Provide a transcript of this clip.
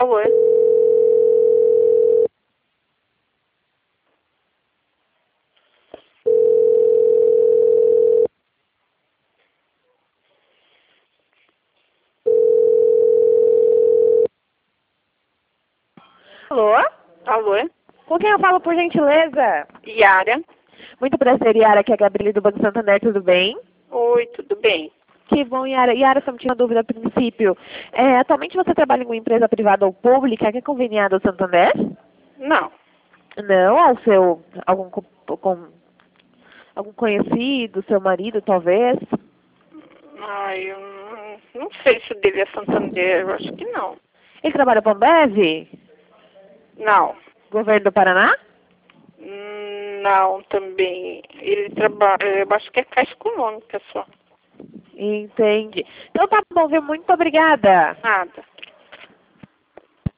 Alô? Alô? Alô? Com quem eu falo, por gentileza? Yara? Muito prazer, Yara, aqui é a Gabriele do Banco Santander, tudo bem? Oi, tudo bem? Que bom, Yara. Yara, só me tinha uma dúvida a princípio. Atualmente você trabalha em uma empresa privada ou pública que é conveniada ao Santander? Não. Não, ao seu, algum conhecido, seu marido, talvez? Ai, eu não sei se o dele é Santander, eu acho que não. Ele trabalha para a Ambev? Não. Governo do Paraná? Não, também. Ele trabalha, eu acho que é Caixa Econômica só. Entendi. Então tá bom, viu? Muito obrigada. Nada.